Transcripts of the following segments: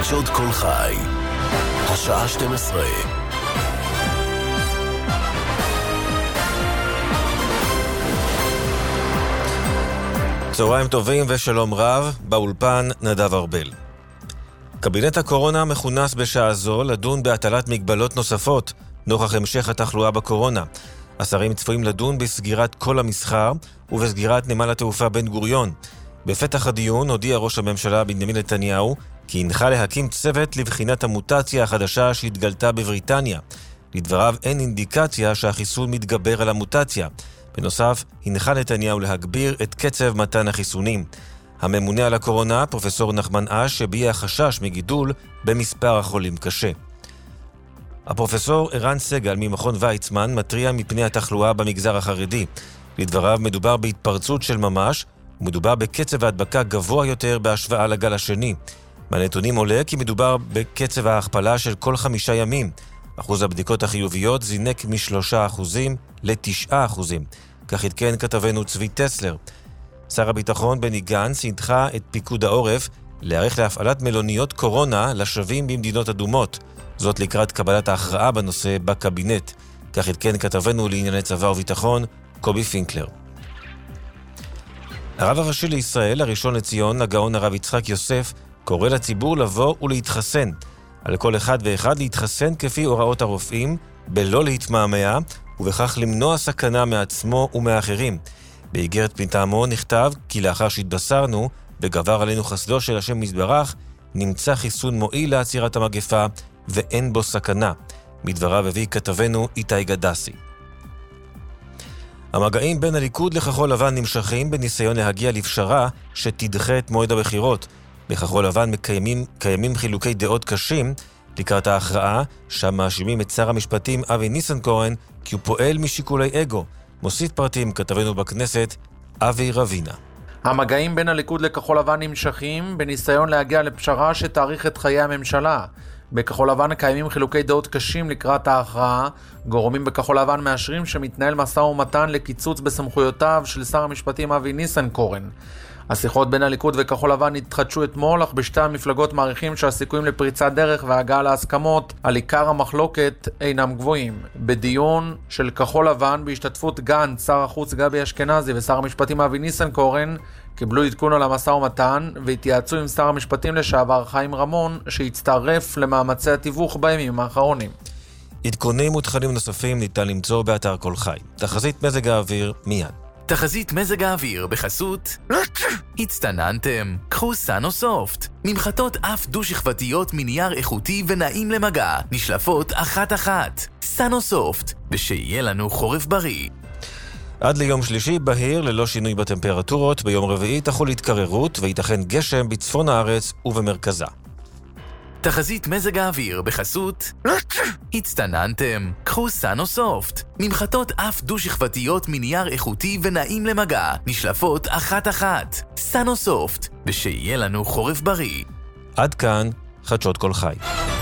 חדשות כל חי, השעה 12. צהריים טובים ושלום רב, באולפן נדב ארבל. קבינט הקורונה מכונס בשעה זו לדון בהטלת מגבלות נוספות נוכח המשך התחלואה בקורונה. השרים צפויים לדון בסגירת כל המסחר ובסגירת נמל התעופה בן גוריון. בפתח הדיון הודיע ראש הממשלה בנימין נתניהו כי הנחה להקים צוות לבחינת המוטציה החדשה שהתגלתה בבריטניה. לדבריו אין אינדיקציה שהחיסון מתגבר על המוטציה. בנוסף, הנחה נתניהו להגביר את קצב מתן החיסונים. הממונה על הקורונה, פרופסור נחמן אש, הביע חשש מגידול במספר החולים קשה. הפרופסור ערן סגל ממכון ויצמן מתריע מפני התחלואה במגזר החרדי. לדבריו מדובר בהתפרצות של ממש, ומדובר בקצב ההדבקה גבוה יותר בהשוואה לגל השני. מהנתונים עולה כי מדובר בקצב ההכפלה של כל 5 ימים. אחוז הבדיקות החיוביות זינק מ3% ל9%. כך עדכן כתבנו צבי טסלר. שר הביטחון בני גנץ הנחה את פיקוד העורף להיערך להפעלת מלוניות קורונה לשבים במדינות אדומות. זאת לקראת קבלת ההכרעה בנושא בקבינט. כך עדכן כתבנו לענייני צבא וביטחון קובי פינקלר. הרב הראשי לישראל, הראשון לציון, הגאון הרב יצחק יוסף, קורא לציבור לבוא ולהתחסן. על כל אחד ואחד להתחסן כפי הוראות הרופאים, בלא להתמהמה, ובכך למנוע סכנה מעצמו ומאחרים. באיגרת מטעמו נכתב כי לאחר שהתבשרנו, וגבר עלינו חסדו של השם מזברך, נמצא חיסון מועיל לעצירת המגפה, ואין בו סכנה. מדבריו הביא כתבנו איתי גדסי. המגעים בין הליכוד לכחול לבן נמשכים בניסיון להגיע לפשרה שתדחה את מועד הבחירות. בכחול לבן קיימים חילוקי דעות קשים לקראת ההכרעה, שם מאשימים את שר המשפטים אבי ניסנקורן כי הוא פועל משיקולי אגו. מוסיף פרטים כתבנו בכנסת אבי רבינה. המגעים בין הליכוד לכחול לבן נמשכים בניסיון להגיע לפשרה שתאריך את חיי הממשלה. בכחול לבן קיימים חילוקי דעות קשים לקראת ההכרעה. גורמים בכחול לבן מאשרים שמתנהל משא ומתן לקיצוץ בסמכויותיו של שר המשפטים אבי ניסנקורן. השיחות בין הליכוד וכחול לבן התחדשו אתמול, אך בשתי המפלגות מעריכים שהסיכויים לפריצת דרך והגעה להסכמות על עיקר המחלוקת אינם גבוהים. בדיון של כחול לבן בהשתתפות גנץ, שר החוץ גבי אשכנזי ושר המשפטים אבי ניסנקורן קיבלו עדכון על המשא ומתן והתייעצו עם שר המשפטים לשעבר חיים רמון שהצטרף למאמצי התיווך בימים האחרונים. עדכונים ותכנים נוספים ניתן למצוא באתר כל חי. תחזית מזג האוויר מיד. תחזית מזג האוויר בחסות הצטננתם, קחו סאנו-סופט, ממחטות אף דו-שכבתיות מנייר איכותי ונעים למגע, נשלפות אחת-אחת. סאנו-סופט, ושיהיה לנו חורף בריא. עד ליום שלישי בהיר ללא שינוי בטמפרטורות. ביום רביעי תחול התקררות וייתכן גשם בצפון הארץ ובמרכזה. תחזית מזג האוויר בחסות הצטננתם, קחו סאנו-סופט, ממחטות אף דו-שכבתיות מנייר איכותי ונעים למגע, נשלפות אחת-אחת. סאנו-סופט, ושיהיה לנו חורף בריא. עד כאן חדשות כל חי.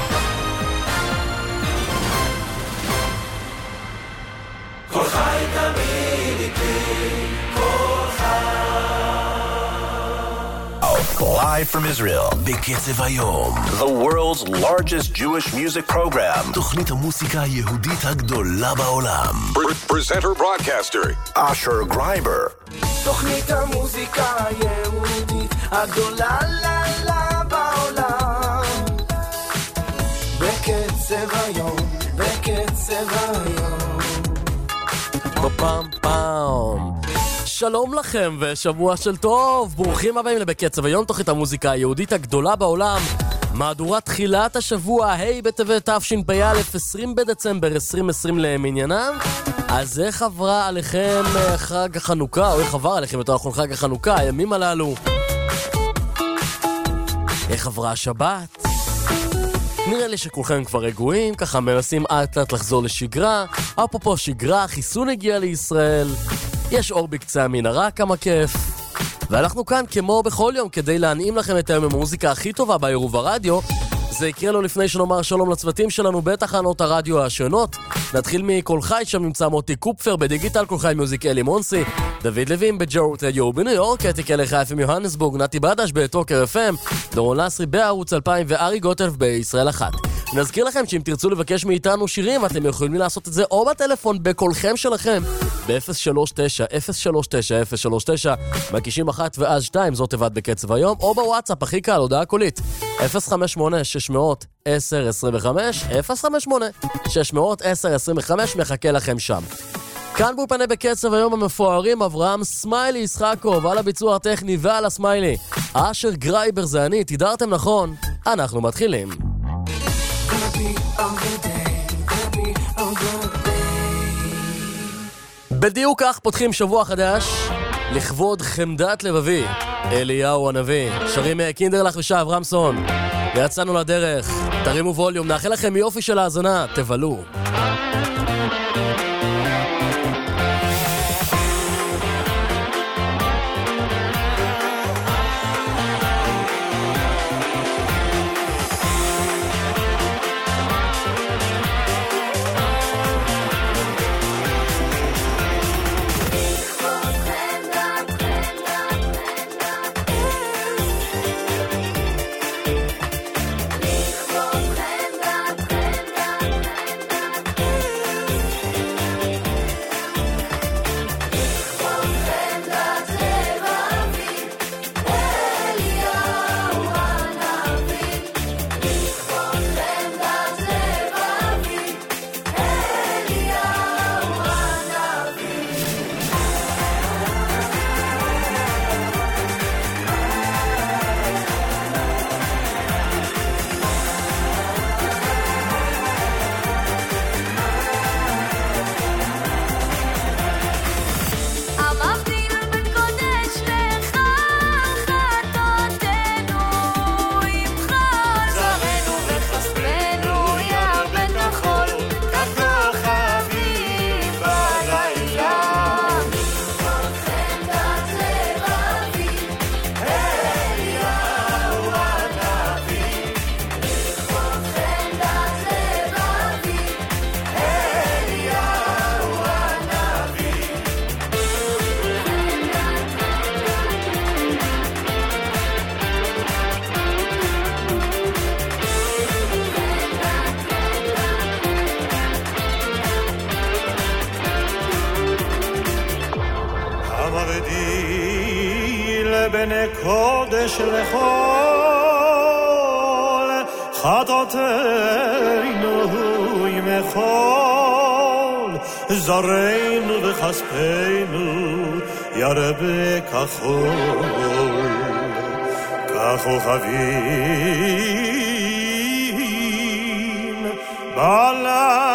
כל חי תמיד איתי, כל חי. Live from Israel, בקצב היום. The world's largest Jewish music program. תוכנית המוסיקה היהודית הגדולה בעולם. Presenter broadcaster אשר גרייבר. תוכנית המוסיקה היהודית הגדולה בעולם. בקצב היום, בקצב היום. בפעם פעם. שלום לכם ושבוע של טוב. ברוכים הבאים לבקצב היום, תוכנית המוזיקה היהודית הגדולה בעולם. מהדורת תחילת השבוע, היי בטבת תשפ"א, 20 בדצמבר 2020 למניינם. אז איך עברה עליכם חג החנוכה, או איך עבר עליכם יותר נכון חג החנוכה, הימים הללו? איך עברה השבת? נראה לי שכולכם כבר רגועים, ככה מנסים עד לחזור לשגרה. אפרופו שגרה, חיסון הגיע לישראל, יש אור בקצה המנהרה, כמה כיף. ואנחנו כאן כמו בכל יום כדי להנעים לכם את היום עם המוזיקה הכי טובה בעירוב הרדיו. זה יקרה לו לפני שנאמר שלום לצוותים שלנו בתחנות הרדיו השונות, נתחיל מכל חי, שם נמצא מוטי קופפר, בדיגיטל כל חי מיוזיק אלי מונסי, דוד לוין בג'רות רדיו בניו יורק, אתי קלח FM יוהנסבורג, נתי בדש בטוקר FM, דורון לסרי בערוץ 2000 וארי גוטלף בישראל 1. נזכיר לכם שאם תרצו לבקש מאיתנו שירים, אתם יכולים לעשות את זה או בטלפון בקולכם שלכם, ב-039-039-039, מקישים 1 ואז 2, זאת תבד בקצב היום, או בוואטסאפ, הכי קל, הודעה קולית, 058-600-1025, 058-600-1025, מחכה לכם שם. כאן באולפני בקצב היום המפוארים, אברהם סמיילי ישחקוב, על הביצוע הטכני ועל הסמיילי, אשר גרייבר זה אני, תדעתם נכון, אנחנו מתחילים. בדיוק כך פותחים שבוע חדש לכבוד חמדת לבבי, אליהו הנביא, שרים קינדרלך ושעה אברמסון, ויצאנו לדרך, תרימו ווליום, נאחל לכם יופי של האזנה, תבלו. בני קודש לכל חטאתנו ימחול זרענו וכספנו ירבה כחול ככוכבים בלילה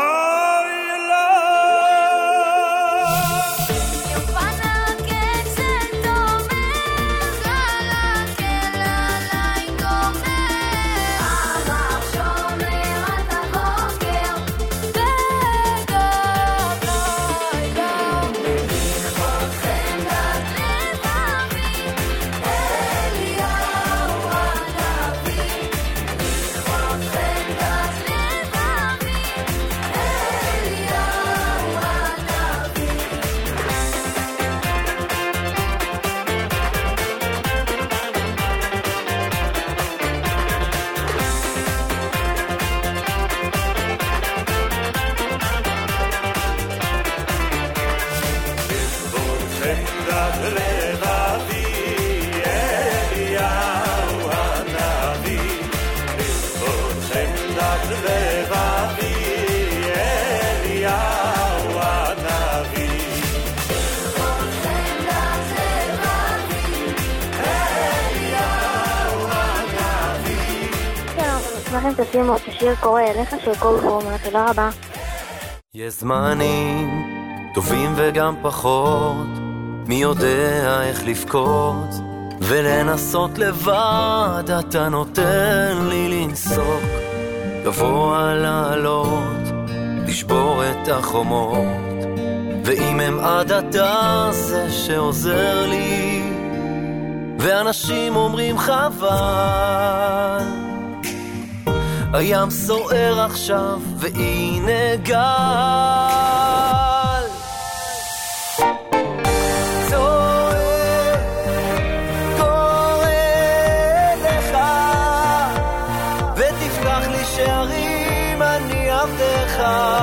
תשימו את השיר קורא אליך של כל פורמה, תודה רבה. יש זמנים טובים וגם פחות, מי יודע איך לבכות ולנסות לבד, אתה נותן לי לנסוק גבוה לעלות, לשבור את החומות, ואם הם עד אתה זה שעוזר לי, ואנשים אומרים חבל, הים סוער עכשיו והנה גל צועק קורא לך ותפתח לי שערים אני עבדך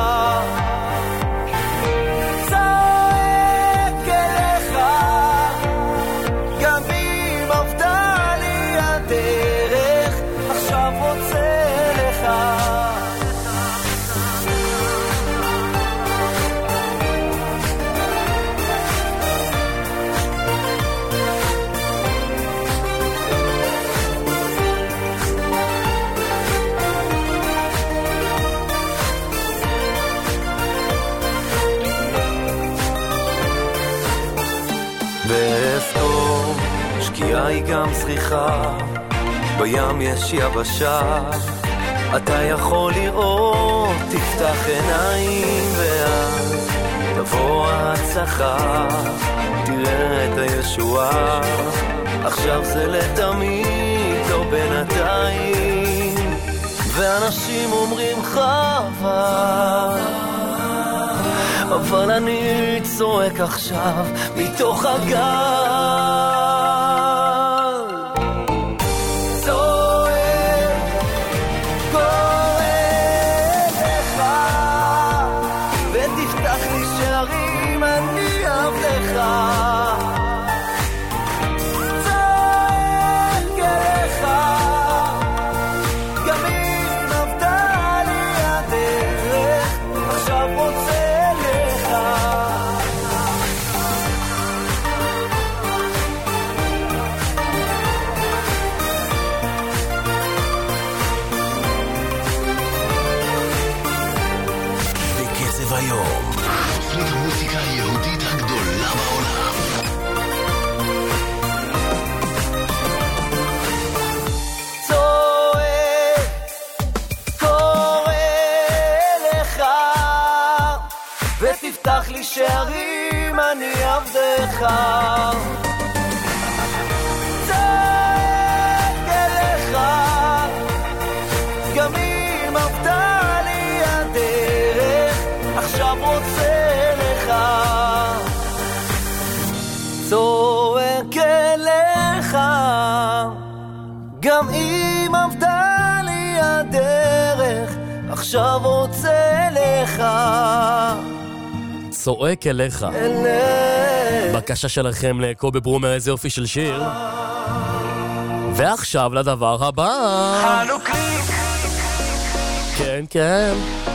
ואסתור שקיעה היא גם צריכה בים יש יבשה אתה יכול לראות תפתח עיניים ואז תבוא ההצלחה תראה את הישועה עכשיו זה לתמיד לא בינתיים ואנשים אומרים חבל אבל אני צועק עכשיו מתוך הגל צועק קורא לך ותפתח לי שערים אני עבדך צועק אליך גם אם עבדה לי הדרך עכשיו רוצה היום תוכנית המוזיקה היהודית הגדולה בעולם צועק קורא לך ותפתח לי שערים אני עבדך צועק אליך גם אם עבדה לי הדרך עכשיו רוצה לך צועק אליך גם אם עבדה לי הדרך עכשיו רוצה לך צועק אליך בקשה שלכם לקובי ברומר איזה יופי של שיר ועכשיו לדבר הבא חנוכליק כן כן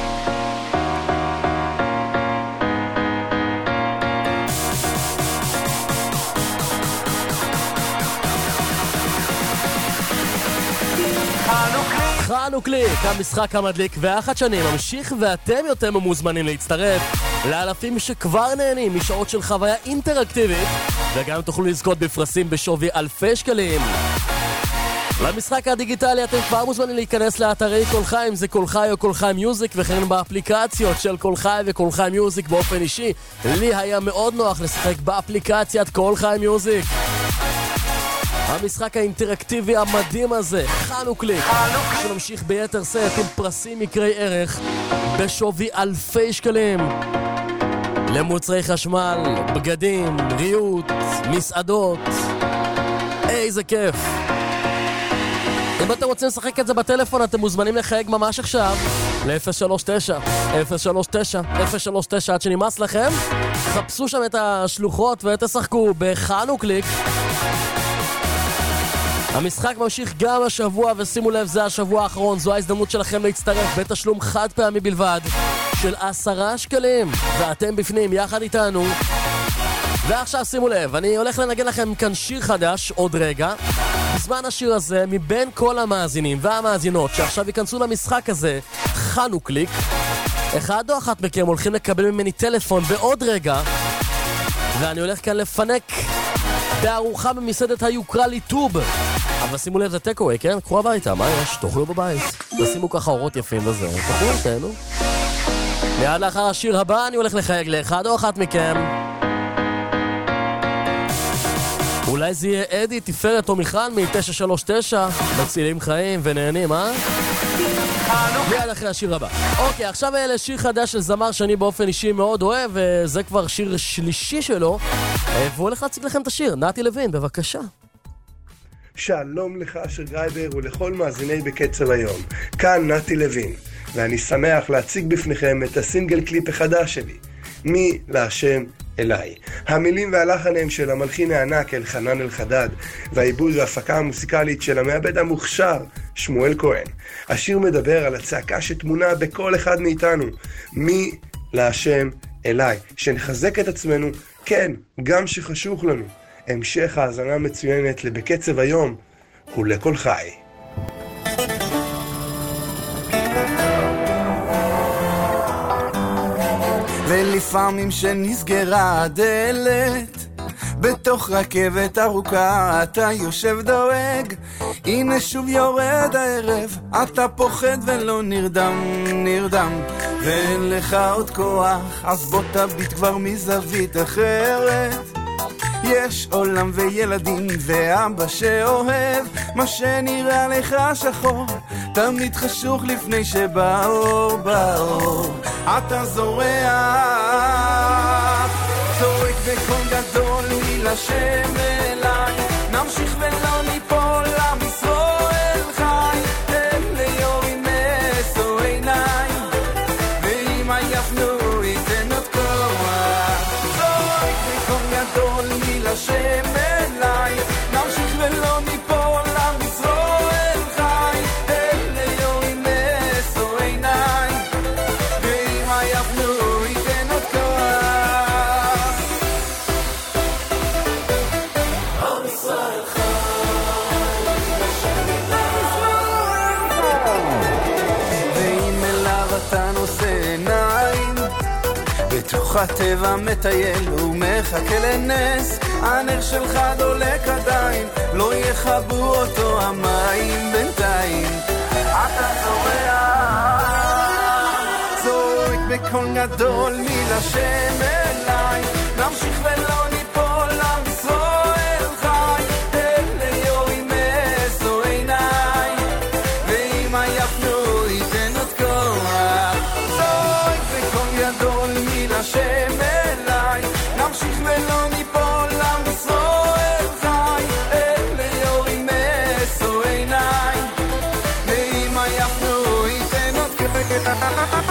חנוכליק, המשחק המדליק והחדשני ממשיך ואתם יותר מוזמנים להצטרף לאלפים שכבר נהנים משעות של חוויה אינטראקטיבית וגם תוכלו לזכות בפרסים בשווי אלפי שקלים. למשחק הדיגיטלי אתם כבר מוזמנים להיכנס לאתרי כל חי, אם זה כל חי או כל חי מיוזיק וכן באפליקציות של כל חי וכל חי מיוזיק. באופן אישי לי היה מאוד נוח לשחק באפליקציית כל חי מיוזיק. המשחק האינטראקטיבי המדהים הזה, חנוכליק, שנמשיך ביתר סט עם פרסים מקרי ערך בשווי אלפי שקלים למוצרי חשמל, בגדים, ריהוט, מסעדות. איזה כיף. אם אתם רוצים לשחק את זה בטלפון אתם מוזמנים לחייג ממש עכשיו ל-039 עד שנמאס לכם, חפשו שם את השלוחות ותשחקו בחנוכליק. המשחק ממשיך גם השבוע, ושימו לב, זה השבוע האחרון, זו ההזדמנות שלכם להצטרף בתשלום חד פעמי בלבד של 10 שקלים, ואתם בפנים יחד איתנו. ועכשיו שימו לב, אני הולך לנגן לכם כאן שיר חדש עוד רגע. בזמן השיר הזה, מבין כל המאזינים והמאזינות שעכשיו ייכנסו למשחק הזה, חנוכליק, אחד או אחת מכם הולכים לקבל ממני טלפון בעוד רגע, ואני הולך כאן לפנק בארוחה במסעדת היוקרה ליטוב. אבל שימו לב, זה טקווי, כן? קחו הביתה, מה יש? תאכלו בבית. תשימו ככה אורות יפים וזה, תאכלו אותנו. מיד לאחר השיר הבא אני הולך לחייג לאחד או אחת מכם. אולי זה יהיה אדי, תפארת או מיכל מ-939, מצילים חיים ונהנים, אה? מיד אחרי השיר הבא. אוקיי, עכשיו לשיר חדש של זמר שאני באופן אישי מאוד אוהב, וזה כבר שיר שלישי שלו, והוא הולך להציג לכם את השיר. נתי לוין, בבקשה. שלום לך אשר גרייבר ולכל מאזיני בקצב היום. כאן נתי לוין, ואני שמח להציג בפניכם את הסינגל קליפ החדש שלי, מי להשם אליי. המילים והלחן הם של המלחין הענק אלחנן אלחדד, והעיבוד וההפקה המוסיקלית של המעבד המוכשר שמואל כהן. השיר מדבר על הצעקה שתמונה בכל אחד מאיתנו, מי להשם אליי, שנחזק את עצמנו, כן, גם שחשוך לנו. המשך האזנה מצוינת לבקצב היום ולכל חי. ולפעמים שנסגרה הדלת בתוך רכבת ארוכה אתה יושב דואג, הנה שוב יורד הערב, אתה פוחד ולא נרדם ואין לך עוד כוח, אז בוא תביט כבר מזווית אחרת. יש עולם וילדים ואבא שאוהב, מה שנראה לך שחור תמיד חשוך לפני שבאור אתה זורח, זורק בקול גדול מי לשם אליי, נמשיך ולא ניפול עם ישראל חי, אלה יורים מסו עיניים ואם עייפנו ייתן עוד כוח, זורק בקול גדול מי לשם אליי, נמשיך ולא ניפול עם ישראל חי, אלה יורים מסו עיניים ואם עייפנו ייתן עוד כוח, עם ישראל ואם אליו אתה נושא עיניים בתוך הטבע מטייל ומחכה לנס, הנר שלך דולק עדיין, לא יחבו אותו המים בינתיים, אתה זורק בקול גדול מי לשם אליי, נמשיך ולא ניפול עם ישראל חי, אלה יורים מסו עיניים ואם עייפנו ייתן עוד כוח, זורק בקול גדול מי לשם אליי, נמשיך ולא ניפול עם ישראל חי, אלה יורים מסו עיניים ואם עייפנו ייתן עוד כוח.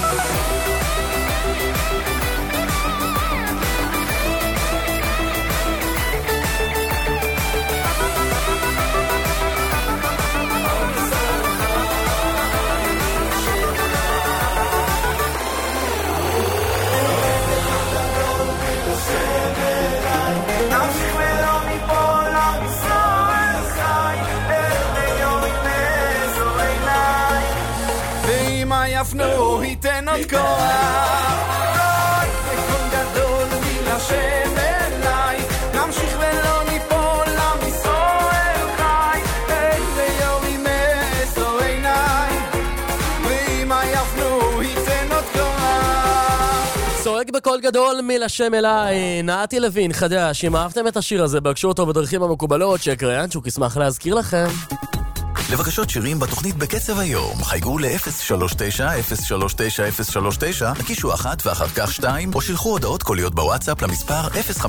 יפנו ייתן עוד כוח, בקול גדול מי לשם אליי, נמשיך ולא ניפול עם ישראל חי, אלה יורים מסו עיניים ואם יפנו ייתן עוד כוח. צועק בקול גדול מי לשם אליי, נתי לוין חדש. אם אהבתם את השיר הזה בקשו אותו בדרכים המקובלות שקריינצ'וק ישמח להזכיר לכם. לבקשות שירים בתוכנית בקצב היום, חייגו ל-039-039-039, הקישו 1 ואחר כך 2, או שילחו הודעות קוליות בוואטסאפ למספר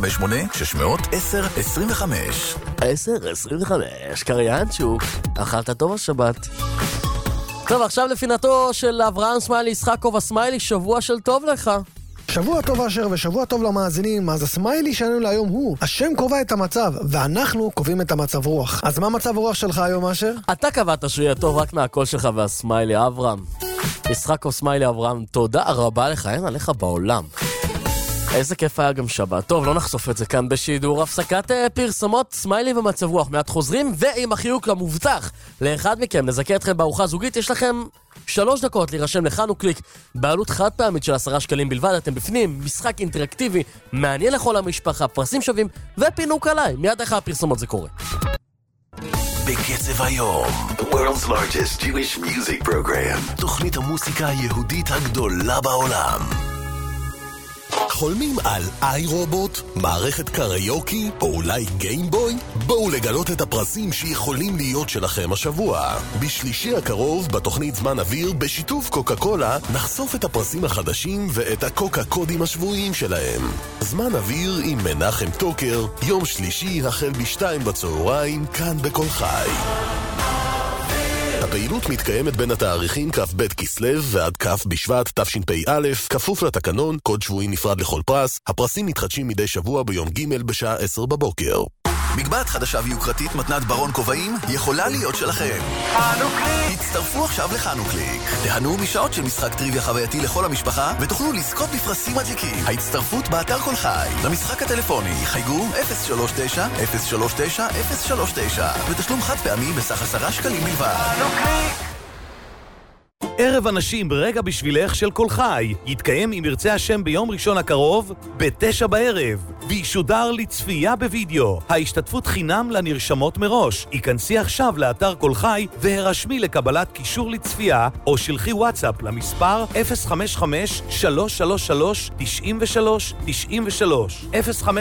058-600-1025. 1025, קריינצ'וק, אכלת טוב השבת. טוב, עכשיו לפינתו של אברהם סמיילי ישחקוב הסמיילי, שבוע של טוב לך. שבוע טוב אשר ושבוע טוב למאזינים. אז הסמיילי שלנו להיום הוא השם קובע את המצב ואנחנו קובעים את המצב רוח. אז מה מצב הרוח שלך היום אשר? אתה קבעת שהוא יהיה טוב רק מהקול שלך והסמיילי אברהם. ישחקוב סמיילי אברהם, תודה רבה לך, אין עליך בעולם. איזה כיף היה גם שבת. טוב, לא נחשוף את זה כאן בשידור. הפסקת פרסומות, סמיילי ומצב רוח. מעט חוזרים, ועם החיוק למובטח לאחד מכם נזכה אתכם בארוחה זוגית. יש לכם 3 דקות להירשם לחנו קליק בעלות חד פעמית של 10 שקלים בלבד. אתם בפנים, משחק אינטראקטיבי מעניין לכל המשפחה, פרסים שווים ופינוק עליי. מיד אחרי הפרסומות זה קורה. בקצב היום, the world's largest Jewish music program, תוכנית המוסיקה היהודית הגדולה בעולם. חולמים על iRobot, מערכת קריוקי או אולי גיימבוי? בואו לגלות את הפרסים שיכולים להיות שלכם השבוע. בשלישי הקרוב, בתוכנית זמן אוויר, בשיתוף קוקה קולה, נחשוף את הפרסים החדשים ואת הקוקה קודים השבועיים שלהם. זמן אוויר עם מנחם טוקר, יום שלישי החל ב-14:00, כאן בכל חי. הפעילות מתקיימת בין התאריכים כ"ב כסלו ועד כ' בשבט תשפ"א, כפוף לתקנון, קוד שבועי נפרד לכל פרס. הפרסים מתחדשים מדי שבוע ביום ג' בשעה 10 בבוקר. מגבעת חדשה ויוקרתית מתנת ברון כובעים יכולה להיות שלכם. חנוכליק! הצטרפו עכשיו לחנוכליק. תהנו משעות של משחק טריוויה חווייתי לכל המשפחה ותוכלו לזכות בפרסים מדליקים. ההצטרפות באתר כל חי. למשחק הטלפוני חייגו 039-039-039 ותשלום חד פעמי בסך 10 שקלים בלבד. חנוכליק! ערב אנשים רגע בשבילך של כל חי יתקיים אם ירצה השם ביום ראשון הקרוב ב-9 בערב וישודר לצפייה בווידאו. ההשתתפות חינם לנרשמות מראש. היכנסי עכשיו לאתר כל חי והרשמי לקבלת קישור לצפייה או שלחי וואטסאפ למספר 055-333-9393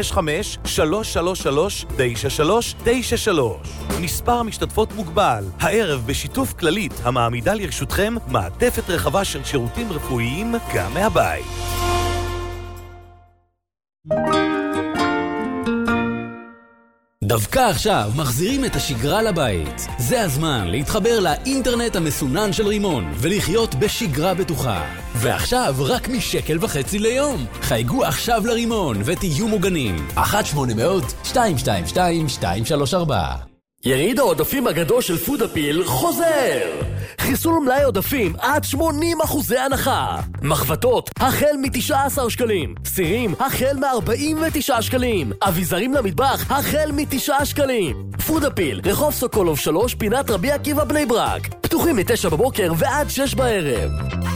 055-333-9393. מספר המשתתפות מוגבל. הערב בשיתוף כללית המעמידה לרשותכם מעטפת רחבה של שירותים רפואיים גם מהבית. דווקא עכשיו מחזירים את השגרה לבית. זה הזמן להתחבר לאינטרנט המסונן של רימון ולחיות בשגרה בטוחה. ועכשיו רק מ1.5 ליום. חייגו עכשיו לרימון ותהיו מוגנים. 1-800-222-234. יריד העודפים הגדול של פודאפיל חוזר! חיסול מלאי עודפים עד 80% הנחה. מחבטות החל מ-19 שקלים. סירים החל מ-49 שקלים. אביזרים למטבח החל מ9 שקלים. פודאפיל, רחוב סוקולוב 3, פינת רבי עקיבא בני ברק. פתוחים מ9 בבוקר ועד 6 בערב.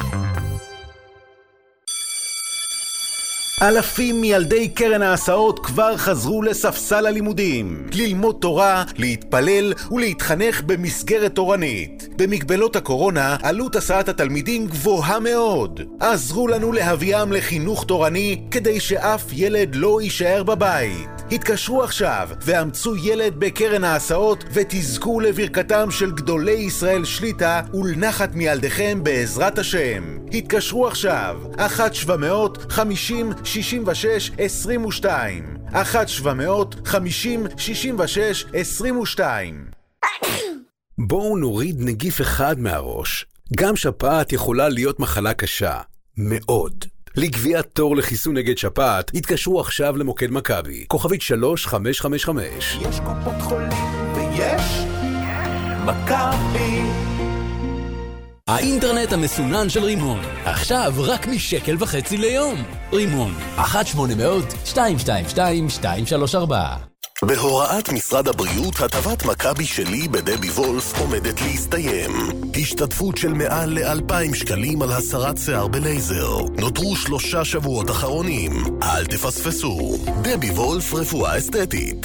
אלפים מילדי קרן ההסעות כבר חזרו לספסל הלימודים. ללמוד תורה, להתפלל ולהתחנך במסגרת תורנית. במגבלות הקורונה, עלות הסעת התלמידים גבוהה מאוד. עזרו לנו להביאם לחינוך תורני כדי שאף ילד לא יישאר בבית. התקשרו עכשיו ואמצו ילד בקרן ההסעות ותזכו לברכתם של גדולי ישראל שליטה ולנחת מילדיכם בעזרת השם. התקשרו עכשיו 1-750-66-22 1-750-66-22. בואו נוריד נגיף אחד מהראש. גם שפעת יכולה להיות מחלה קשה. מאוד. לקביעת תור לחיסון נגד שפעת, התקשרו עכשיו למוקד מכבי. כוכבית 3555. יש קופות חולים ויש מכבי. האינטרנט המסונן של רימון. עכשיו רק מ1.5 ליום. רימון. 1-800-222-234. בהוראת משרד הבריאות, הטבת מכבי שלי בדבי וולף עומדת להסתיים. השתתפות של מעל ל2,000 שקלים על הסרת שיער בלייזר. נותרו 3 שבועות אחרונים. אל תפספסו. דבי וולף רפואה אסתטית.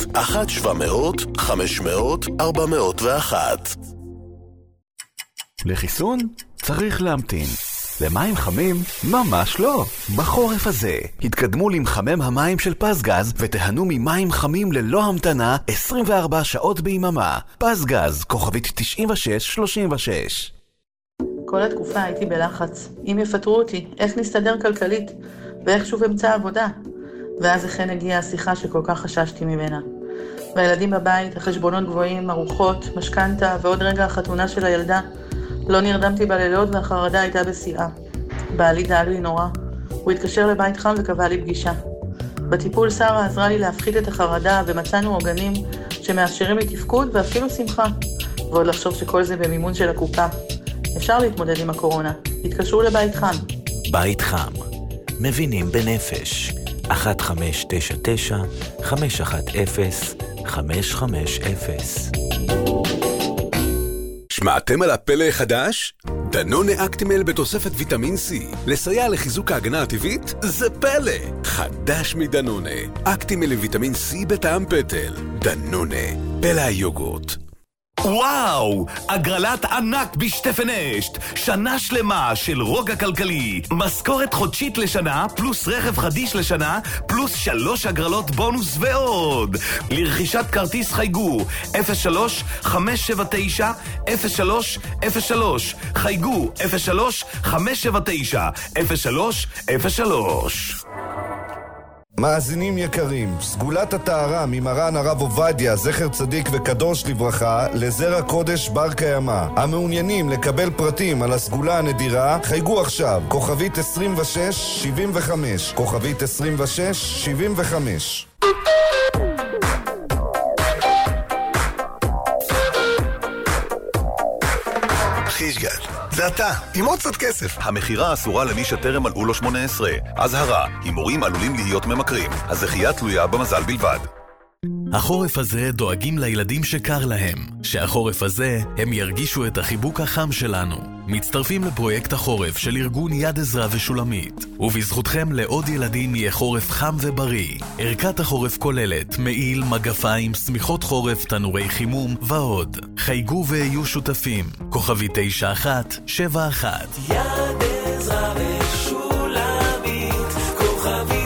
1-700-500-401. לחיסון צריך להמתין. למים חמים? ממש לא. בחורף הזה התקדמו למחמם המים של פסגז ותהנו ממים חמים ללא המתנה 24 שעות ביממה. פסגז, כוכבית 9636. כל התקופה הייתי בלחץ. אם יפטרו אותי, איך נסתדר כלכלית? ואיך שוב אמצא עבודה? ואז אכן הגיעה השיחה שכל כך חששתי ממנה. והילדים בבית, החשבונות גבוהים, ארוחות, משכנתה ועוד רגע החתונה של הילדה. לא נרדמתי בלילות והחרדה הייתה בשיאה. בעלי דאג לי נורא. הוא התקשר לבית חם וקבע לי פגישה. בטיפול שרה עזרה לי להפחית את החרדה ומצאנו עוגנים שמאפשרים לי תפקוד ואפילו שמחה. ועוד לחשוב שכל זה במימון של הקופה. אפשר להתמודד עם הקורונה. התקשרו לבית חם. בית חם. מבינים בנפש. 1599-510-550. שמעתם על הפלא החדש? דנונה אקטימל בתוספת ויטמין C. לסייע לחיזוק ההגנה הטבעית? זה פלא! חדש מדנונה. אקטימל עם ויטמין C בטעם פטל. דנונה. פלא היוגורט. וואו! הגרלת ענק בשטפן אשת. שנה שלמה של רוגע כלכלי. משכורת חודשית לשנה, פלוס רכב חדיש לשנה, פלוס 3 הגרלות בונוס ועוד. לרכישת כרטיס חייגו 03-579-0303. חייגו 03-579-0303. מאזינים יקרים, סגולת הטהרה ממרן הרב עובדיה, זכר צדיק וקדוש לברכה, לזרע קודש בר קיימא. המעוניינים לקבל פרטים על הסגולה הנדירה, חייגו עכשיו, כוכבית 2675, כוכבית 2675. חישגל, זה אתה, עם עוד קצת כסף. המחירה אסורה למי שטרם מלאו לו 18. אזהרה, הימורים עלולים להיות ממכרים. הזכייה תלויה במזל בלבד. החורף הזה דואגים לילדים שקר להם. שהחורף הזה הם ירגישו את החיבוק החם שלנו. מצטרפים לפרויקט החורף של ארגון יד עזרא ושולמית. ובזכותכם לעוד ילדים יהיה חורף חם ובריא. ערכת החורף כוללת מעיל, מגפיים, סמיכות חורף, תנורי חימום ועוד. חייגו ויהיו שותפים. כוכבי 9171. יד עזרא ושולמית, כוכבי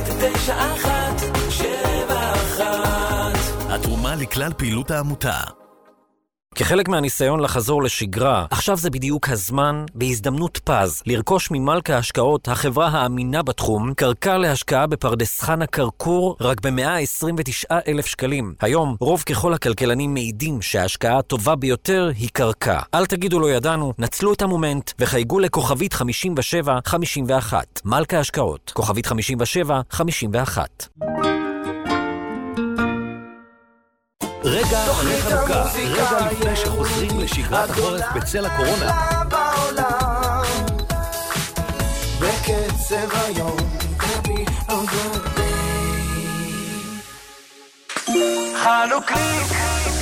9171. התרומה לכלל פעילות העמותה. כחלק מהניסיון לחזור לשגרה, עכשיו זה בדיוק הזמן, בהזדמנות פז, לרכוש ממלכה ההשקעות, החברה האמינה בתחום, קרקע להשקעה בפרדס חנה קרקור, רק ב-129,000 שקלים. היום, רוב ככל הכלכלנים מעידים שההשקעה הטובה ביותר היא קרקע. אל תגידו לא ידענו, נצלו את המומנט, וחייגו לכוכבית 5751. מלכה ההשקעות, כוכבית 5751. רגע אחרי חנוכה, רגע לפני שחוזרים לשגרת החורף בצל הקורונה. בקצב היום, חנוכליק.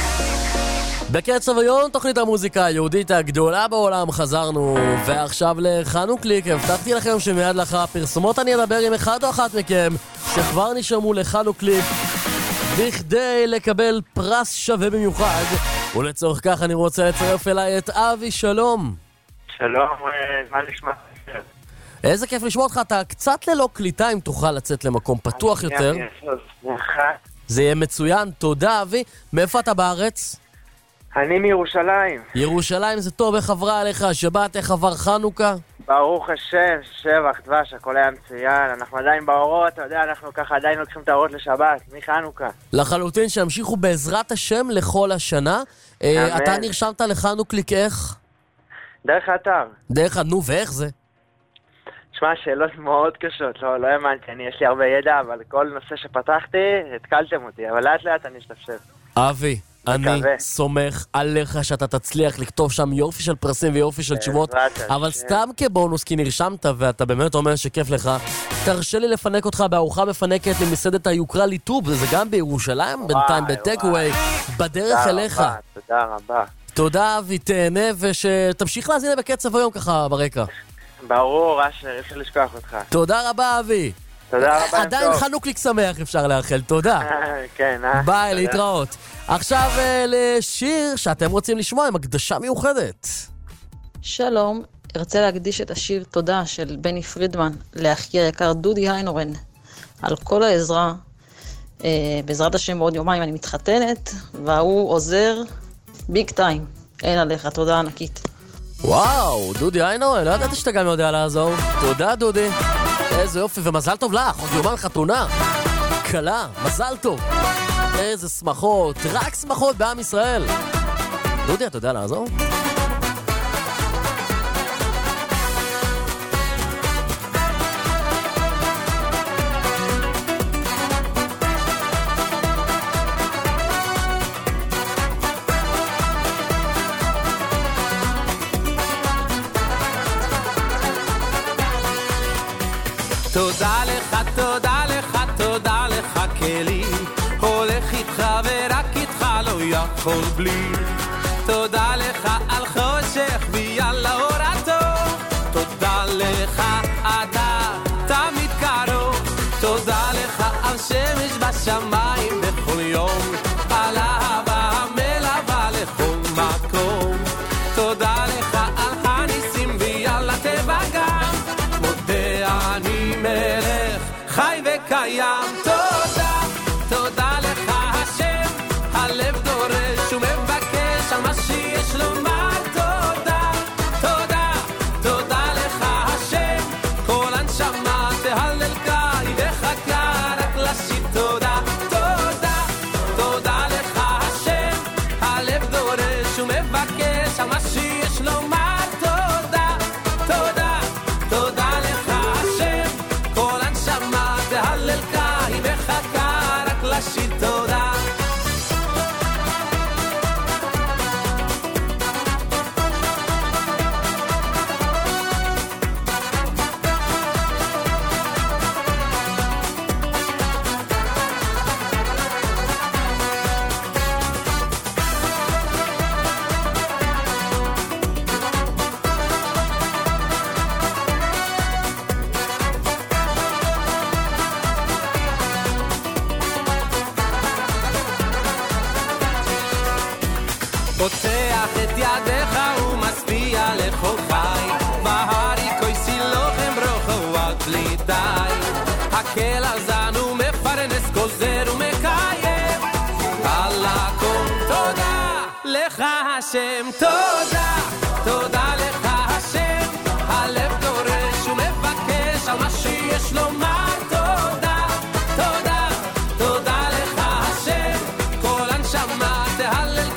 בקצב היום, תוכנית המוזיקה היהודית הגדולה בעולם, חזרנו, ועכשיו לחנוכליק. הבטחתי לכם שמיד לאחר הפרסומות אני אדבר עם אחד או אחת מכם שכבר נשמעו לחנוכליק בכדי לקבל פרס שווה במיוחד, ולצורך כך אני רוצה לצרף אליי את אבי. שלום. שלום, מה נשמע? איזה כיף לשמוע אותך, אתה קצת ללא קליטה, אם תוכל לצאת למקום פתוח יותר. זה יהיה מצוין, תודה אבי. מאיפה אתה בארץ? אני מירושלים. ירושלים זה טוב, איך עברה עליך השבת, איך עבר חנוכה? ברוך השם, שבח דבש, הכל היה מצוין, אנחנו עדיין באורות, אתה יודע, אנחנו ככה עדיין לוקחים את האורות לשבת, מחנוכה. לחלוטין, שהמשיכו בעזרת השם לכל השנה. אתה נרשמת לחנוכליק איך? דרך האתר. דרך, נו, ואיך זה? תשמע, שאלות מאוד קשות, לא האמנתי, יש לי הרבה ידע, אבל כל נושא שפתחתי, התקלתם אותי, אבל לאט לאט אני אשתפשף. אבי, אני סומך עליך שאתה תצליח לכתוב שם יופי של פרסים ויופי של תשובות, אבל סתם כבונוס, כי נרשמת ואתה באמת אומר שכיף לך, תרשה לי לפנק אותך בארוחה מפנקת למסעדת היוקרה ליטוב, זה גם בירושלים, בינתיים בטקווי, בדרך אליך. תודה רבה. תודה אבי, תהנה ושתמשיך להזין בקצב היום ככה ברקע. ברור, אשר, אפשר לשכוח אותך. תודה רבה אבי. תודה רבה. עדיין חנוכליק שמח אפשר לאחל, תודה. כן, ביי, להתראות. עכשיו לשיר שאתם רוצים לשמוע עם הקדשה מיוחדת. שלום, ארצה להקדיש את השיר תודה של בני פרידמן לאחי היקר דודי היינורן על כל העזרה. בעזרת השם בעוד יומיים אני מתחתנת והוא עוזר ביג טיים. אין עליך, תודה ענקית. וואו, דודי היינורן, לא ידעתי שאתה גם יודע לעזור. תודה דודי. איזה יופי, ומזל טוב לך, עוד יומן חתונה. קלה, מזל טוב. איזה שמחות, רק שמחות בעם ישראל. דודי, אתה יודע לעזור? תודה לך, תודה לך, תודה לך כלי, הולך איתך ורק איתך לא יכול בלי. תודה לך על חושך ועל האור הטוב, תודה לך אתה תמיד קרוב, תודה לך על שמש בשמיים בכל יום, על אהבה המלווה לכל מקום. ומבקש על מה שיש לומר תודה, תודה, תודה לך השם, כל הנשמה תהללך, היא מחכה רק לשיר תודה. פותח את ידיך ומשפיע לכל חי, בהרי כויסי לוחם ברוכו על בלי די, הקל הזנו מפרנס כל זר ומקיים, על הכל תודה לך השם, תודה, תודה לך השם, הלב דורש ומבקש על מה שיש לומר תודה, תודה, תודה לך השם, כל הנשמה תהלל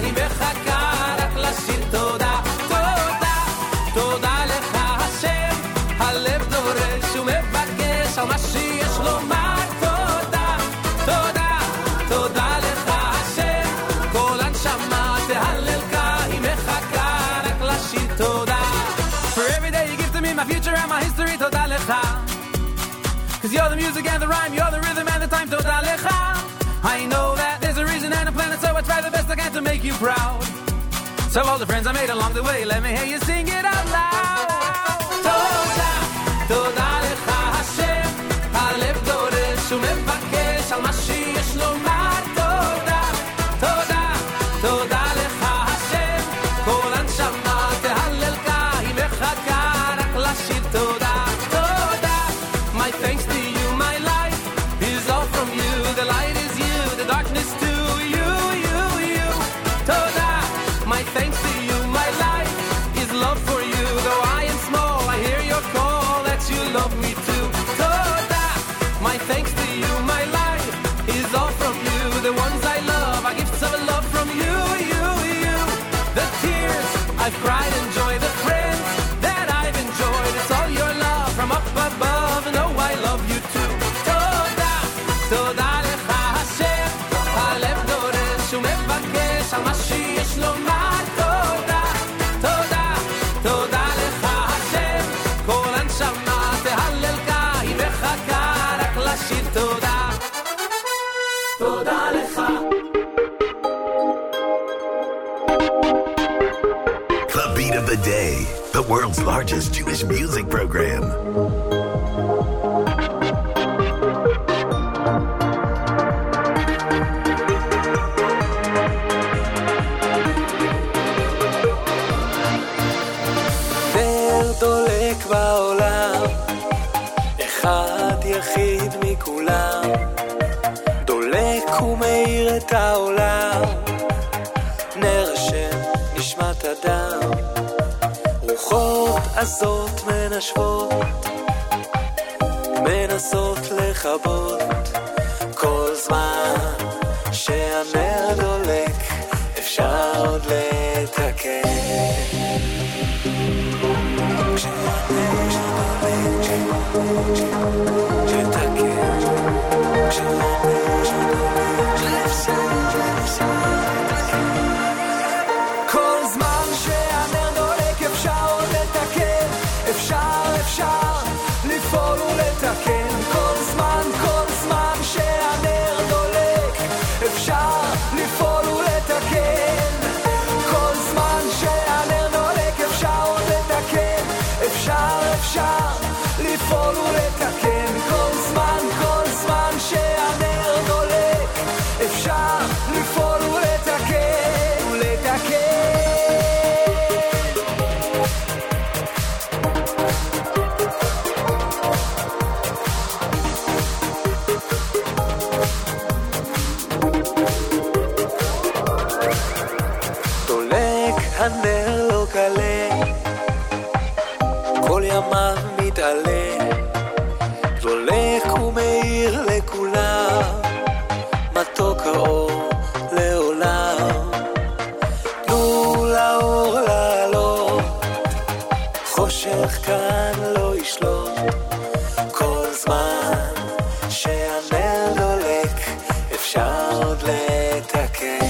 תודה, תודה, תודה לך השם, הלב דורש ומבקש על מה שיש לומר תודה, תודה, תודה לך השם, כל הנשמה תהללך, היא מחכה רק לשיר תודה. For every day you give to me my future and my history, תודה לך, cause you're the music and the rhyme, you're the rhythm and the time, תודה לך. I know that there's a reason and a planet, so I try the best I can to make you proud. Tell all the friends I made along the way, let me hear you sing it out loud. תודה, תודה לך השם, הלב דורש ומבקש על מה שיש לומר תודה, תודה, תודה לך השם, כל הנשמה תהללך, היא מחכה רק לשיר תודה, תודה. My thanks to you, my life is all from you, the light is you, the darkness too, you, תודה. My thanks to you, my life is love for you. Though I am small, I hear your call that you love me too. Toda. My thanks to you, my life is all from you. The ones I love, I give some love from you, you. The tears I've cried and joy, the friends that I've enjoyed. It's all your love from up above. No, I love you too. Toda, toda lecha Hashem. Halev doresh umevakesh al ma sheyesh lomar. תודה, תודה לך. The Beat of the Day, the world's largest Jewish music program. נר דולק בעולם, אחד יחיד מכולם, דולק ומאיר את העולם, נר השם נשמת אדם, רוחות עזות מנשבות, מנסות לכבות, כל זמן שהנר דולק אפשר עוד לתקן. כל זמן שהנר דולק אפשר עוד לתקן, אפשר לפעול ולתקן. כל זמן שהנר דולק אפשר לפעול ולתקן. כל זמן שהנר דולק אפשר עוד לתקן, אפשר לפעול ולתקן. כל זמן שהנר דולק אפשר לפעול ולתקן, דולק הנר לא קלה, כל ימיו מתעלה, דולק ומאיר לכולם, מתוק האור לעולם. תנו המלך כאן לא ישלוט, כל זמן שהנר דולק אפשר עוד לתקן,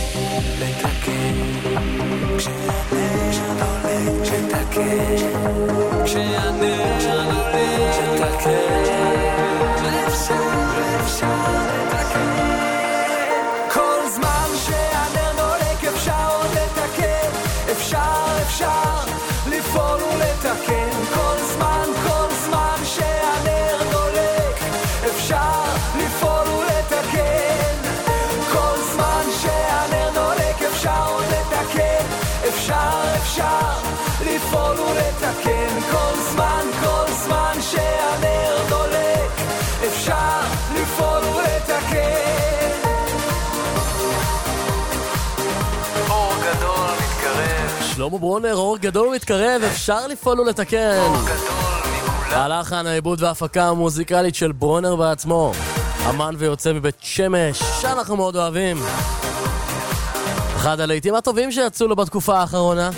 כשהנר דולק לתקן, כשהנר דולק לתקן, אפשר לתקן, כל זמן שהנר דולק אפשר עוד לתקן, אפשר לפעול ולתקן, כל זמן שהנר דולק אפשר לפעול ולתקן, כל זמן שהנר דולק אפשר עוד לתקן, אפשר לפעול ולתקן, כל זמן שהנר דולק אפשר לפעול ולתקן. אור גדול מתקרב, שלמה ברונר, אור גדול מתקרב, אפשר לפעול ולתקן. אור גדול מכולם. הלחן, העיבוד וההפקה המוזיקלית של ברונר בעצמו, אמן ויוצא מבית שמש, שאנחנו מאוד אוהבים. אחד הלהיטים הטובים שיצאו לו בתקופה האחרונה.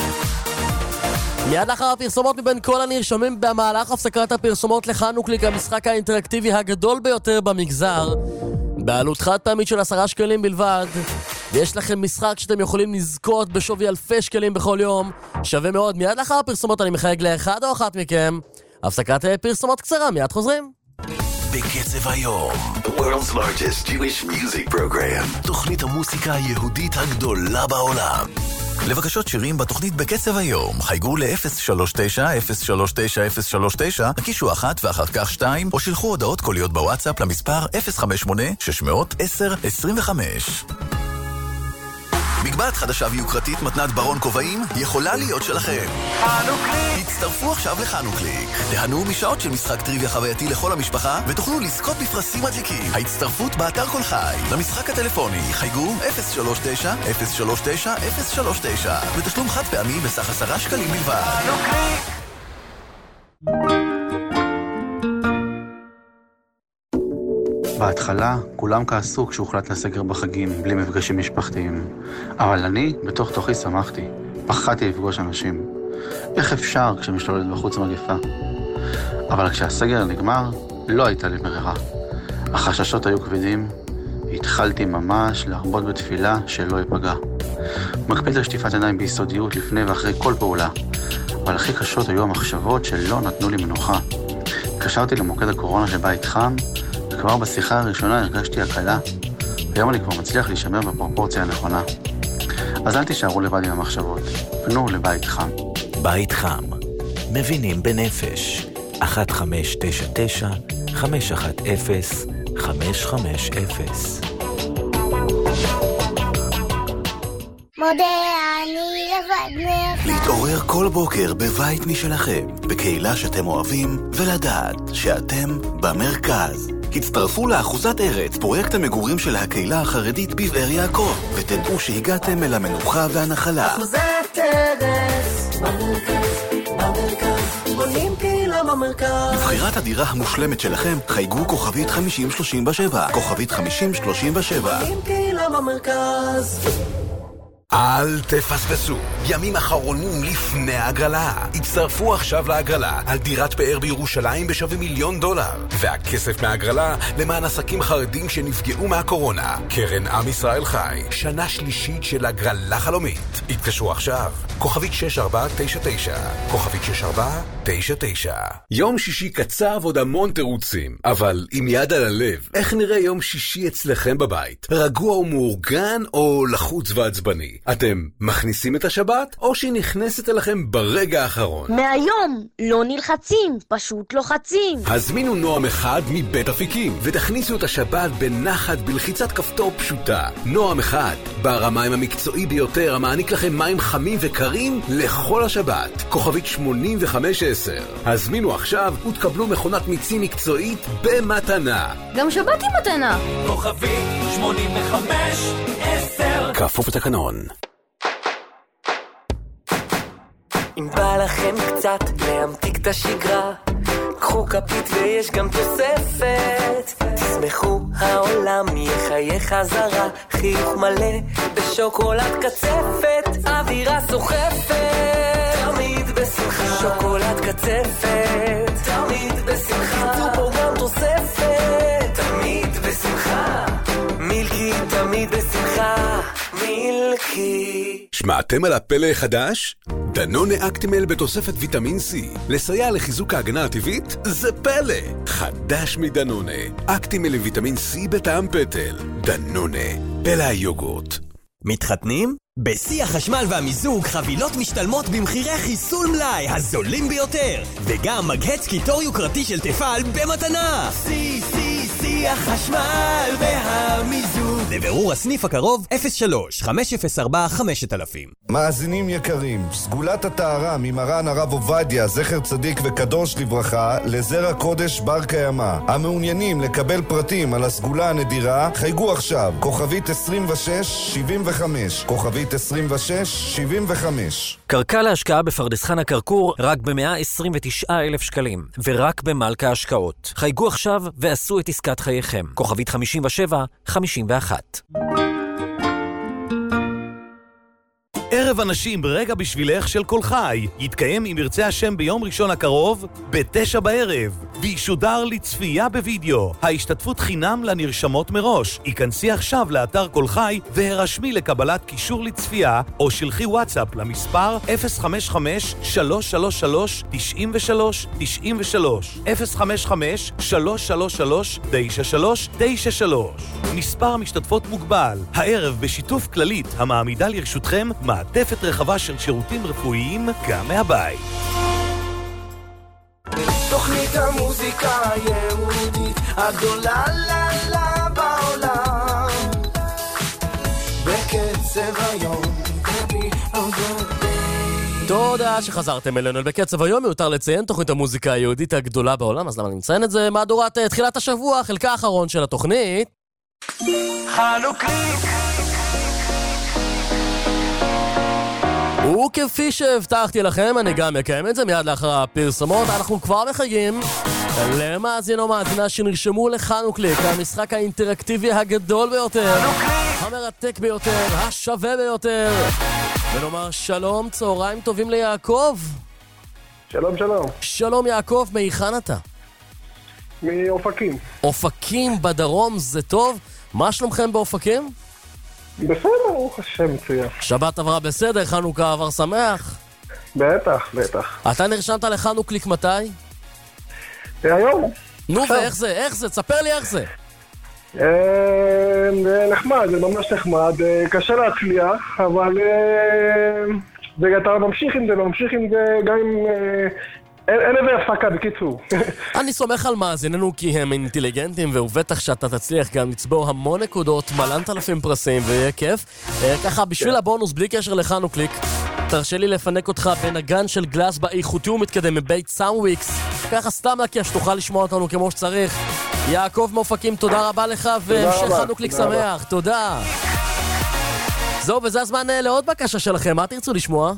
מיד לאחר הפרסומות מבין כל הנרשמים במהלך הפסקת הפרסומות לחנוכליק, המשחק האינטראקטיבי הגדול ביותר במגזר, בעלות חד פעמית של 10 שקלים בלבד, ויש לכם משחק שאתם יכולים לזכות בשווי אלפי שקלים בכל יום, שווה מאוד. מיד לאחר הפרסומות אני מחייג לאחד או אחת מכם. הפסקת פרסומות קצרה, מיד חוזרים. בקצב היום, The world's largest Jewish music program. תוכנית המוסיקה היהודית הגדולה בעולם. לבקשות שירים בתוכנית בקצב היום, חייגו ל-039-039-039, הקישו 1 ואחר כך 2, או שילחו הודעות קוליות בוואטסאפ למספר 058-600-1025. מגבעת חדשה ויוקרתית מתנת ברון קובעים יכולה להיות שלכם. חנוכליק! הצטרפו עכשיו לחנוכליק. תהנו משעות של משחק טריוויה חווייתי לכל המשפחה ותוכלו לזכות בפרסים מדליקים. ההצטרפות באתר כל חי. למשחק הטלפוני חייגו 039-039-039 ותשלום חד פעמי בסך 10 שקלים בלבד. חנוכליק! בהתחלה כולם כעסו כשהוחלט לסגר בחגים בלי מפגשים משפחתיים, אבל אני בתוך תוכי שמחתי, פחדתי לפגוש אנשים. איך אפשר כשמשתוללת בחוץ מגפה? אבל כשהסגר נגמר לא הייתה לי ברירה. החששות היו כבדים, התחלתי ממש להרבות בתפילה שלא ייפגע. מקפיד על שטיפת עיניים ביסודיות לפני ואחרי כל פעולה, אבל הכי קשות היו המחשבות שלא נתנו לי מנוחה. התקשרתי למוקד הקורונה שבית חם, וכבר בשיחה הראשונה הרגשתי הקלה, והיום אני כבר מצליח להישמר בפרופורציה הנכונה. אז אל תישארו לבד עם המחשבות, פנו לבית חם. בית חם, מבינים בנפש, 1599-510-550. מודה אני לבדך. להתעורר כל בוקר בבית משלכם, בקהילה שאתם אוהבים, ולדעת שאתם במרכז. הצטרפו לאחוזת ארץ, פרויקט המגורים של הקהילה החרדית בבאר יעקב, ותדעו שהגעתם אל המנוחה והנחלה. אחוזת ארץ, במרכז, בונים קהילה במרכז. לבחירת הדירה המושלמת שלכם, חייגו כוכבית 5037, כוכבית 5037. בונים קהילה במרכז. אל תפספסו, ימים אחרונים לפני ההגרלה. הצטרפו עכשיו להגרלה על דירת פאר בירושלים בשווי $1,000,000, והכסף מההגרלה למען עסקים חרדים שנפגעו מהקורונה. קרן עם ישראל חי, שנה שלישית של הגרלה חלומית. התקשרו עכשיו, כוכבית 6499, כוכבית 6499. יום שישי קצר ועוד המון תירוצים, אבל עם יד על הלב, איך נראה יום שישי אצלכם בבית? רגוע ומאורגן או לחוץ ועצבני? אתם מכניסים את השבת, או שהיא נכנסת אליכם ברגע האחרון? מהיום לא נלחצים, פשוט לוחצים. הזמינו נועם אחד מבית אפיקים, ותכניסו את השבת בנחת בלחיצת כפתור פשוטה. נועם אחד, ברמיים המקצועי ביותר, המעניק לכם מים חמים וקרים לכל השבת. כוכבית 8510. הזמינו עכשיו ותקבלו מכונת מיצים מקצועית במתנה. גם שבת עם מתנה. כוכבית 8510. כפוף לתקנון. אם בא לכם קצת להמתיק את השגרה, קחו כפית ויש גם תוספת. תשמחו, העולם יחיה חזרה, חיוך מלא בשוקולד קצפת, אווירה סוחפת, תמיד בשמחה, שוקולד קצפת, תמיד בשמחה. קיצור פה גם תוספת, תמיד בשמחה. מילקי תמיד בשמחה, מילקי. שמעתם על הפלא החדש? דנונה אקטימל בתוספת ויטמין C. לסייע לחיזוק ההגנה הטבעית? זה פלא! חדש מדנונה. אקטימל עם ויטמין C בטעם פטל. דנונה. פלא היוגורט. מתחתנים? בשיא החשמל והמיזוג חבילות משתלמות במחירי חיסול מלאי הזולים ביותר, וגם מגהץ קיטור יוקרתי של תפעל במתנה. שיא החשמל והמיזוג. לבירור הסניף הקרוב 03-504-5000. מאזינים יקרים, סגולת הטהרה ממרן הרב עובדיה זכר צדיק וקדוש לברכה לזרע קודש בר קיימא. המעוניינים לקבל פרטים על הסגולה הנדירה חייגו עכשיו כוכבית 2675 כוכבית 2675. קרקע להשקעה בפרדס חנה כרכור רק ב-129,000 שקלים, ורק במלכה השקעות. חייגו עכשיו ועשו את עסקת חייכם. כוכבית 5751. ערב אנשים רגע בשבילך של כל חי יתקיים אם ירצה השם ביום ראשון הקרוב ב-9 בערב וישודר לצפייה בווידאו. ההשתתפות חינם לנרשמות מראש. היכנסי עכשיו לאתר כל חי והרשמי לקבלת קישור לצפייה או שלחי וואטסאפ למספר 055-333-9393 055-333-9393. מספר המשתתפות מוגבל. הערב בשיתוף כללית המעמידה לרשותכם מעטפת רחבה של שירותים רפואיים גם מהבית. תוכנית המוזיקה היהודית הגדולה בעולם, בקצב היום. תודה שחזרתם אלינו בקצב היום. מיותר לציין תוכנית המוזיקה היהודית הגדולה בעולם, אז למה נציין את זה? מהדורת תחילת השבוע, חלקה האחרון של התוכנית. חנוכליק. וכפי שהבטחתי לכם, אני גם מקיים את זה מיד לאחר הפרסומות. אנחנו כבר מחייגים למאזין או מאזינה שנרשמו לחנוכליק, המשחק האינטראקטיבי הגדול ביותר, המרתק ביותר, השווה ביותר. ונאמר שלום, צהריים טובים ליעקב. שלום, שלום. שלום יעקב, מהיכן אתה? מאופקים. אופקים בדרום, זה טוב. מה שלומכם באופקים? בסדר, ברוך השם, מצוין. שבת עברה בסדר, חנוכה עבר שמח? בטח, בטח. אתה נרשמת לחנוכליק מתי? היום. נו, ואיך זה? איך זה? תספר לי איך זה. זה נחמד, זה ממש נחמד. קשה להצליח, אבל אתה ממשיך עם זה, גם עם... אין איזה הפקה, בקיצור. אני סומך על מאזיננו כי הם אינטליגנטים, ובטח שאתה תצליח גם לצבור המון נקודות, מלנת אלפים פרסים, ויהיה כיף. ככה, בשביל הבונוס, בלי קשר לחנוכליק, תרשה לי לפנק אותך בנגן של גלאס באיכותי ומתקדם מבית סאונדוויקס. ככה סתם להקיע שתוכל לשמוע אותנו כמו שצריך. יעקב מאופקים, תודה רבה לך, והמשך חנוכליק שמח. תודה. זהו, וזה הזמן לעוד בקשה שלכם. מה תרצו לשמוע?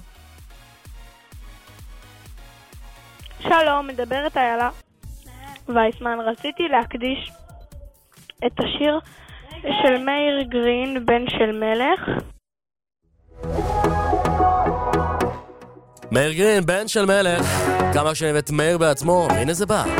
שלום, מדברת איילה וייסמן. רציתי להקדיש את השיר של מאיר גרין, בן של מלך. מאיר גרין, בן של מלך. כמה שאוהבת מאיר בעצמו, הנה זה בא.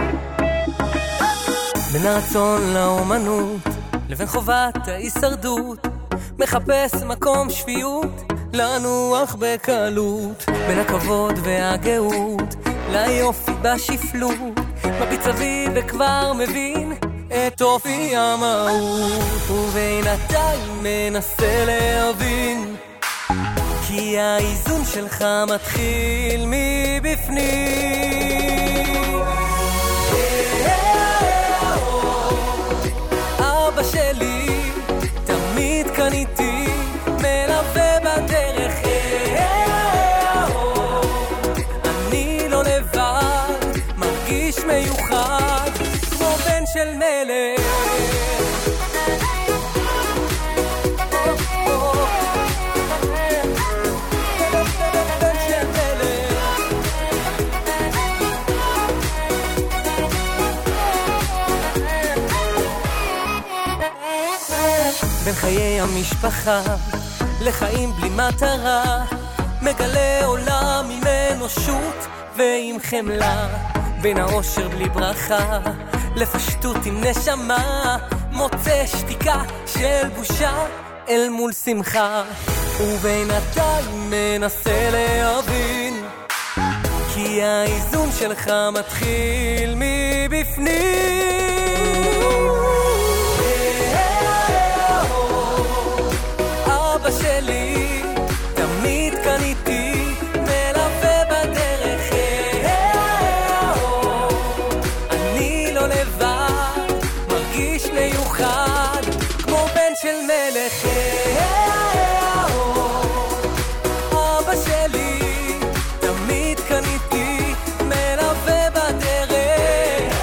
בין הרצון לאומנות לבין חובת ההישרדות, מחפש מקום שפיות לנוח בקלות, בין הכבוד והגאות ליופי בשפלות, מביט סביב וכבר מבין את אופי המהות, ובינתיים מנסה להבין כי האיזון שלך מתחיל מבפנים. אבא שלי תמיד כאן איתי, מלווה בדרך. אני לא לבד, מרגיש מיוחד כמו בן של מלך. בין חיי המשפחה לחיים בלי מטרה, מגלה עולם עם אנושות ועם חמלה, בין האושר בלי ברכה לפשטות עם נשמה, מוצא שתיקה של בושה אל מול שמחה, ובינתיים מנסה להבין, כי האיזון שלך מתחיל מבפנים. אבא שלי תמיד כאן איתי, מלווה בדרך, אני לא לבד, מרגיש מיוחד כמו בן של מלך. אבא שלי תמיד כאן איתי, מלווה בדרך,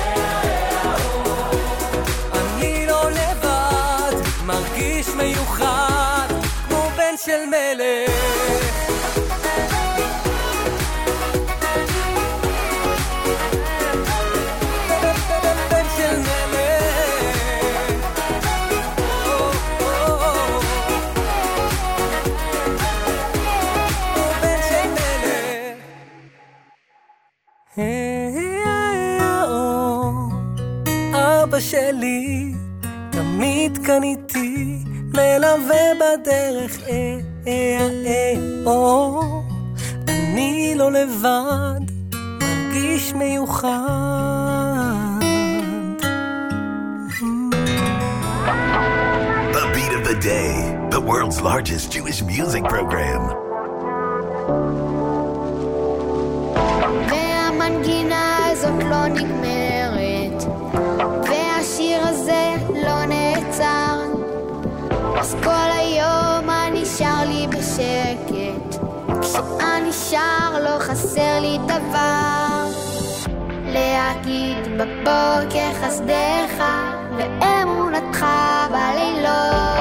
אני לא לבד, מרגיש מיוחד כמו בן של מלך. אבא שלי תמיד כאן איתי, מלווה בדרך, אני לא לבד, מרגיש מיוחד. The beat of the day, the world's largest Jewish music program. והמנגינה הזאת לא נגמרת, והשיר הזה לא נעצר, אז כל היום אני שר לי בשקט, כשאני שר לא חסר לי דבר, להגיד בבוקר חסדך ואמונתך בלילות.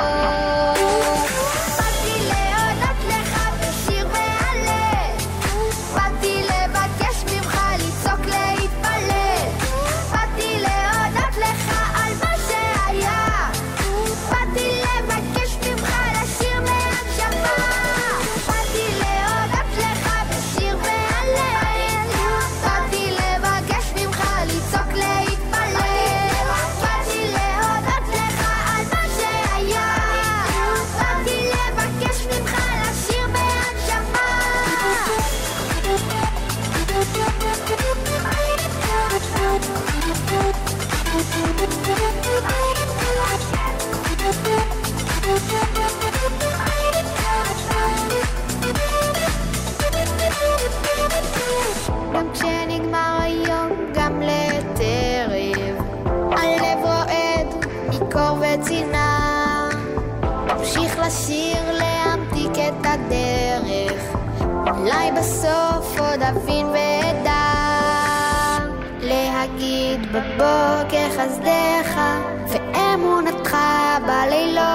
גם כשנגמר היום גם לעת ערב, הלב רועד מקור וצינה, ממשיך לשיר להמתיק את הדרך, אולי בסוף עוד אבין ועדה, להגיד בבוקר חסדך ואמונתך בלילות.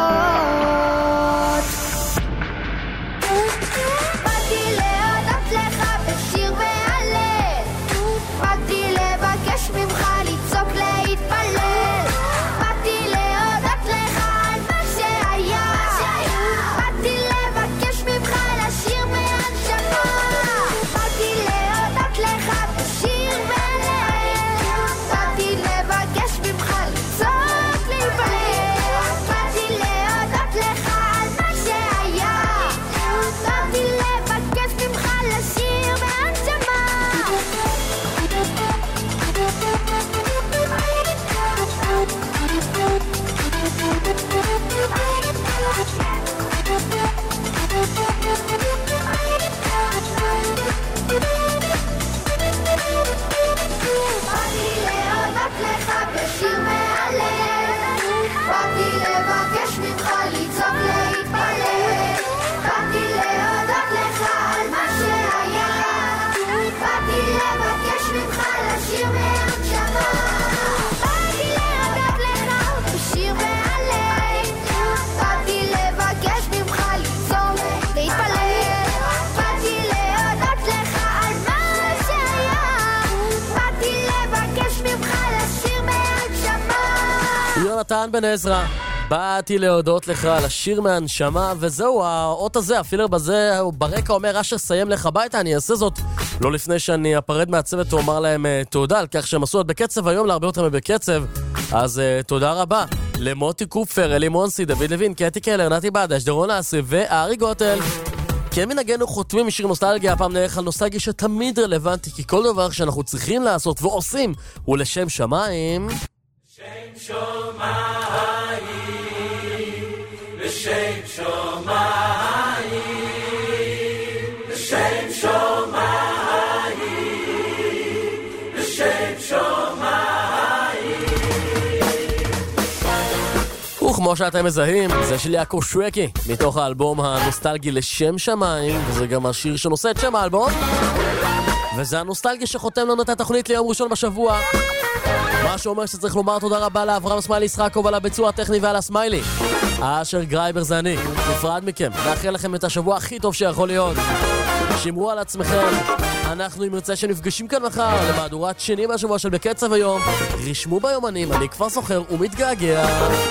באתי להודות לך בשיר והלל, באתי לבקש ממך לצעוק להתפלל, באתי להודות לך על מה שהיה, באתי לבקש ממך לשיר מהנשמה, באתי להודות לך בשיר והלל, באתי לבקש ממך לצעוק להתפלל, באתי להודות לך על מה שהיה, באתי לבקש ממך לשיר מהנשמה. באתי להודות לך בשיר מהלב, באתי לבקש ממך לצעוק להתפלל, באתי להודות לך על מה שהיה, באתי לבקש ממך לשיר מהנשמה, באתי להודות לך בשיר מהלב, באתי לבקש ממך לצעוק להתפלל, באתי להודות לך על מה שהיה, באתי לבקש ממך לשיר מהנשמה. יונתן בן עזרא, באתי להודות לך על השיר מהנשמה, וזהו, האות הזה, הפילר בזה, ברקע אומר, אשר סיים לך הביתה, אני אעשה זאת לא לפני שאני אפרד מהצוות ואומר להם תודה על כך שהם עשו את בקצב היום להרבה יותר מבקצב. אז תודה רבה למוטי קופר, אלי מונסי, דוד לוין, קטי קלר, נתי בדש, דרון אסי וארי גוטל. כמנהגנו חותמים משיר נוסטלגיה, הפעם נלך על נוסטלגיה שתמיד רלוונטי, כי כל דבר שאנחנו צריכים לעשות ועושים הוא לשם שמיים. שם שמיים, לשם שמיים, לשם שמיים, לשם שמיים. וכמו שאתם מזהים, זה של יעקב שווקי, מתוך האלבום הנוסטלגי לשם שמיים, וזה גם השיר שנושא את שם האלבום, וזה הנוסטלגי שחותם לנו את התוכנית ליום ראשון בשבוע. מה שאומר שצריך לומר תודה רבה לאברהם סמיילי ישחקוב על הביצוע הטכני ועל הסמיילי. אשר גרייבר זה אני, נפרד מכם, נאחל לכם את השבוע הכי טוב שיכול להיות. שמרו על עצמכם, אנחנו אם נרצה שנפגשים כאן מחר למהדורת שני מהשבוע של בקצב היום. רשמו ביומנים, אני כבר סוחר ומתגעגע.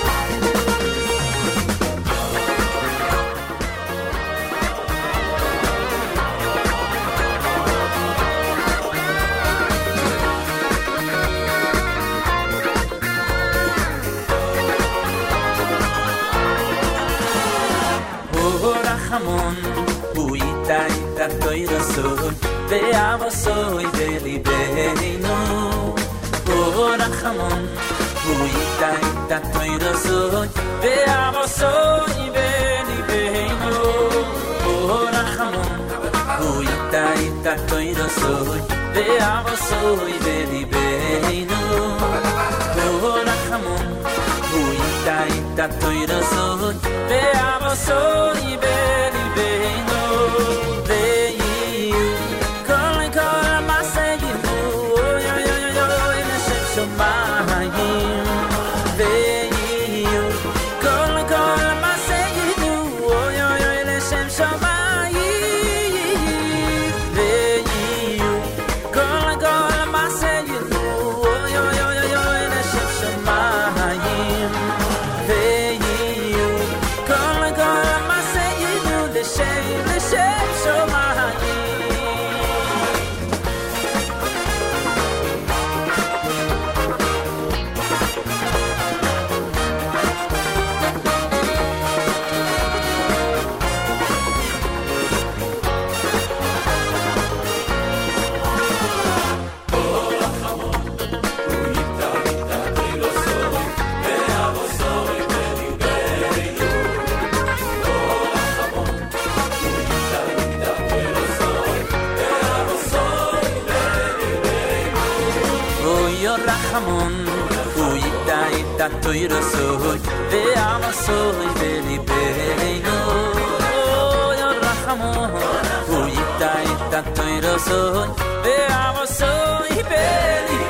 הוא איתה איתה תוי רסוי ואבסוי בליבנו. הוא רחמון, הוא איתה איתה תוי רסוי ואבסוי בליבנו. הוא רחמון, הוא איתה איתה תוי רסוי ואבסוי בליבנו. הוא רחמון, הוא איתה איתה תוי רסוי ואבסוי בליבנו. תוי רסוי ואבסוי בליבנו. יא רחמון, הוא איתה איתה תוי רסוי ואבסוי בליבנו.